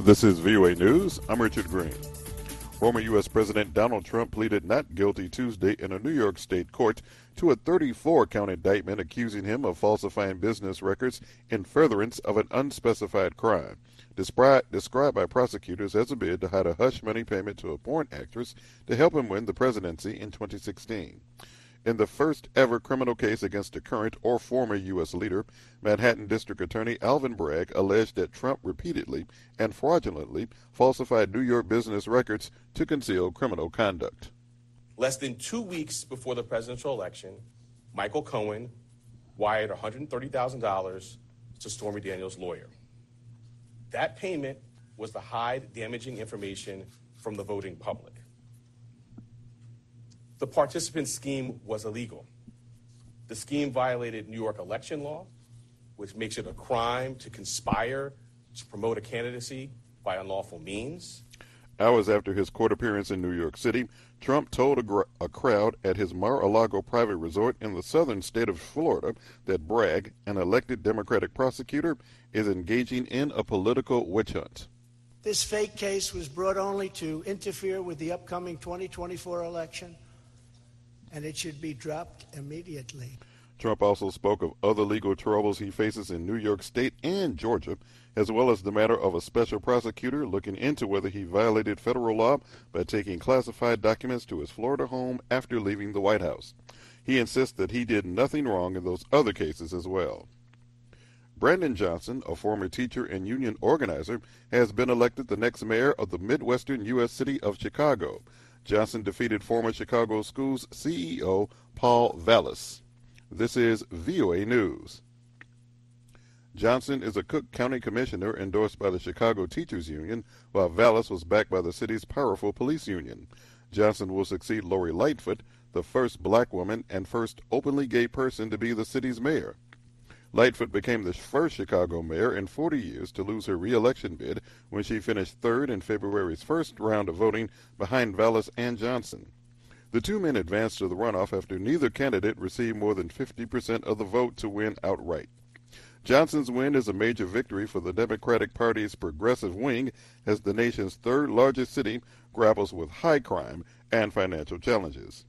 This is VOA News. I'm Richard Green. Former U.S. President Donald Trump pleaded not guilty Tuesday in a New York state court to a 34-count indictment accusing him of falsifying business records in furtherance of an unspecified crime, described by prosecutors as a bid to hide a hush money payment to a porn actress to help him win the presidency in 2016. In the first ever criminal case against a current or former U.S. leader, Manhattan District Attorney Alvin Bragg alleged that Trump repeatedly and fraudulently falsified New York business records to conceal criminal conduct. Less than 2 weeks before the presidential election, Michael Cohen wired $130,000 to Stormy Daniels' lawyer. That payment was to hide damaging information from the voting public. The participant scheme was illegal. The scheme violated New York election law, which makes it a crime to conspire to promote a candidacy by unlawful means. Hours after his court appearance in New York City, Trump told a crowd at his Mar-a-Lago private resort in the southern state of Florida that Bragg, an elected Democratic prosecutor, is engaging in a political witch hunt. This fake case was brought only to interfere with the upcoming 2024 election, and it should be dropped immediately. Trump also spoke of other legal troubles he faces in New York State and Georgia, as well as the matter of a special prosecutor looking into whether he violated federal law by taking classified documents to his Florida home after leaving the White House. He insists that he did nothing wrong in those other cases as well. Brandon Johnson, a former teacher and union organizer, has been elected the next mayor of the Midwestern U.S. city of Chicago. Johnson defeated former Chicago Schools CEO Paul Vallas. This is VOA News. Johnson is a Cook County commissioner endorsed by the Chicago Teachers Union, while Vallas was backed by the city's powerful police union. Johnson will succeed Lori Lightfoot, the first black woman and first openly gay person to be the city's mayor. Lightfoot became the first Chicago mayor in 40 years to lose her re-election bid when she finished third in February's first round of voting behind Vallas and Johnson. The two men advanced to the runoff after neither candidate received more than 50% of the vote to win outright. Johnson's win is a major victory for the Democratic Party's progressive wing as the nation's third largest city grapples with high crime and financial challenges.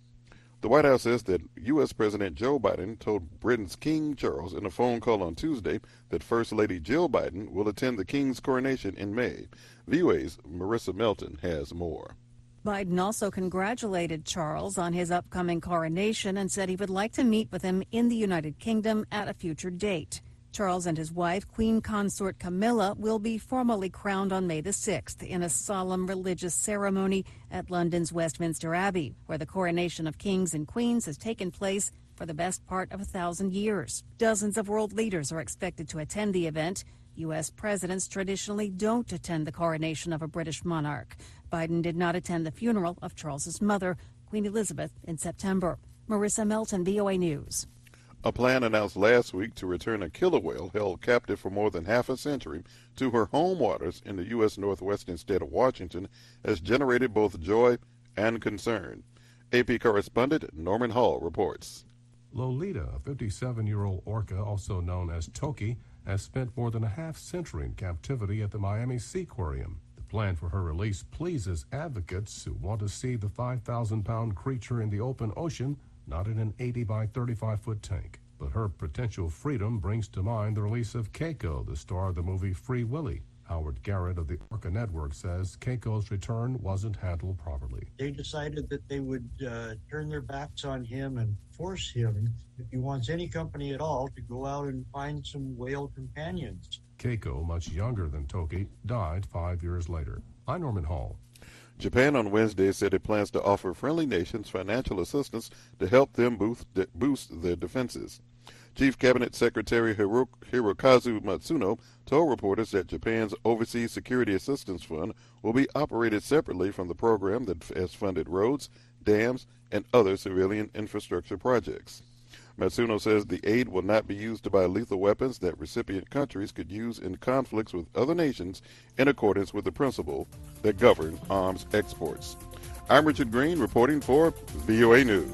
The White House says that U.S. President Joe Biden told Britain's King Charles in a phone call on Tuesday that First Lady Jill Biden will attend the King's coronation in May. VOA's Marissa Melton has more. Biden also congratulated Charles on his upcoming coronation and said he would like to meet with him in the United Kingdom at a future date. Charles and his wife, Queen Consort Camilla, will be formally crowned on May the 6th in a solemn religious ceremony at London's Westminster Abbey, where the coronation of kings and queens has taken place for the best part of 1,000 years. Dozens of world leaders are expected to attend the event. U.S. presidents traditionally don't attend the coronation of a British monarch. Biden did not attend the funeral of Charles's mother, Queen Elizabeth, in September. Marissa Melton, VOA News. A plan announced last week to return a killer whale held captive for more than half a century to her home waters in the U.S. northwestern state of Washington has generated both joy and concern. AP correspondent Norman Hall reports. Lolita, a 57-year-old orca, also known as Toki, has spent more than a half-century in captivity at the Miami Seaquarium. The plan for her release pleases advocates who want to see the 5,000-pound creature in the open ocean, not in an 80 by 35-foot tank. But her potential freedom brings to mind the release of Keiko, the star of the movie Free Willy. Howard Garrett of the Orca Network says Keiko's return wasn't handled properly. They decided that they would turn their backs on him and force him, if he wants any company at all, to go out and find some whale companions. Keiko, much younger than Toki, died 5 years later. I'm Norman Hall. Japan on Wednesday said it plans to offer friendly nations financial assistance to help them boost their defenses. Chief Cabinet Secretary Hirokazu Matsuno told reporters that Japan's Overseas Security Assistance Fund will be operated separately from the program that has funded roads, dams, and other civilian infrastructure projects. Matsuno says the aid will not be used to buy lethal weapons that recipient countries could use in conflicts with other nations in accordance with the principle that govern arms exports. I'm Richard Green reporting for VOA News.